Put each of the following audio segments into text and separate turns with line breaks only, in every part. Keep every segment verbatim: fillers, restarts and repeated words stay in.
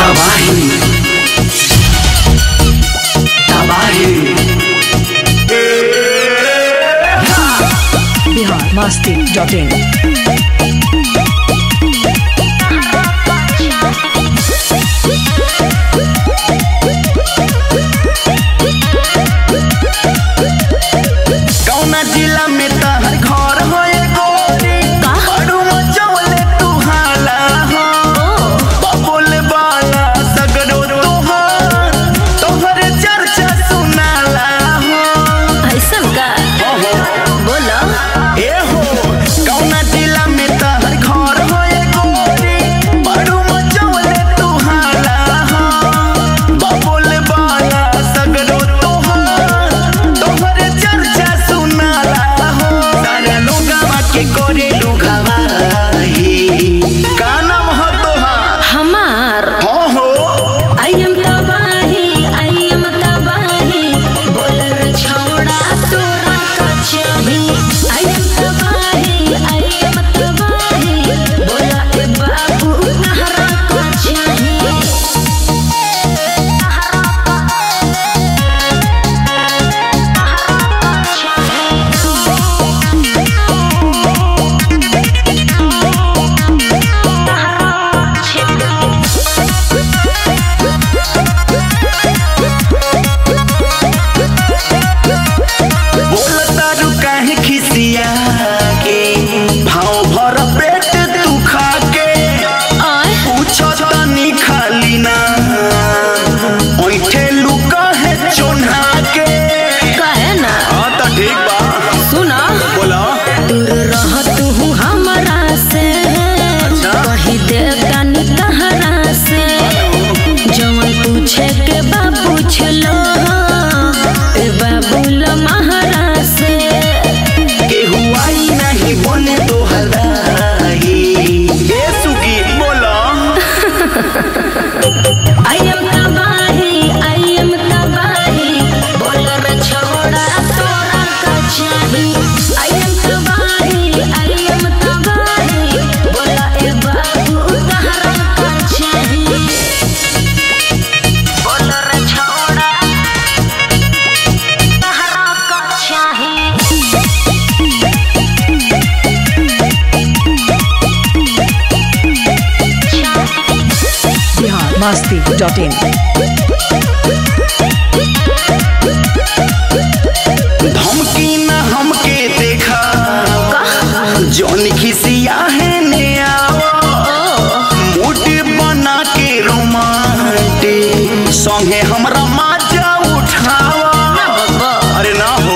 तबाही तबाही
बिहार मस्ती डॉट इन।
कौना जिला में तहर घर होए गोरी बड़ू मचौले तू हाला हो बबुल बाला सगरो तोहार तोहरे चर्चा सुनाला हो।
ऐसन का बोलो
ए हो कौना जिला में तहर घर होए गोरी बड़ू मचौले तू हाला हो बबुल बाला सगरो तोहार तोहरे चर्चा सुनाला हो। सारा लोगवा के करे लुगावा का नाम हो तोहार?
हमार
हो हो
आई एम तबाही आई एम तबाही बोलर छोड़ा तोरा का चाही। आई एम तबाही आई एम तबाही बोला ए बाबू नहरा का चाही।
बोलता रू काहे खिसिया के भाव भर पेट तू खा के
आय
पूछो तनी खाली ना ओइठे लू काहे चोन्हा के।
कहे ना
हाँ तो ठीक बा
सुना
बोला
दूर रह तू हमरा से
अच्छा।
कही दे तनी तहरा से जवन पूछे के बा पूछ लो ए बाबूल महारा से।
केहू आई नहीं बोले तो हलाई ए सुगी बोला
आई एम तबाही आई एम तबाही बोलर छोड़ा तोरा का चाही। आई एम तबाही आई एम तबाही बोला ए बाबू तहरा का चाही। बोलर छोड़ा तहरा का चाही।
Bihar Masti dot in.
धमकी न हमके देखा जौन खिसिया है ने आओ मूड बना के रोमांटिक संगे हमरा माजा उठाओ। अरे ना हो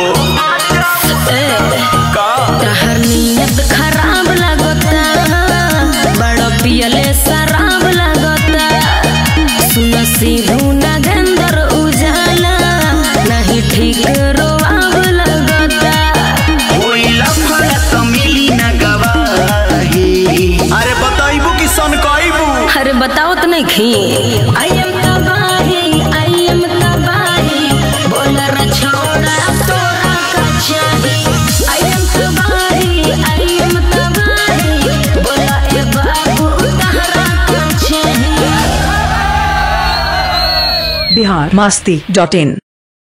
का
तहर नियत खराब लगता बड़ पियले शराब लगता सुन सिधू नगेंद्र उजाला नहीं ठीक रोआब लगता।
होइला फला तो मिली न गवाही। अरे बताइबू कि सन कइबू?
अरे बताओ तो नहीं खी। आई एम तबाही आई एम तबाही बोलर छोड़ा तोरा का चाही। आई एम तबाही आई एम तबाही बोला ए बाबू तहरा का चाही।
बिहार मस्ती डॉट इन।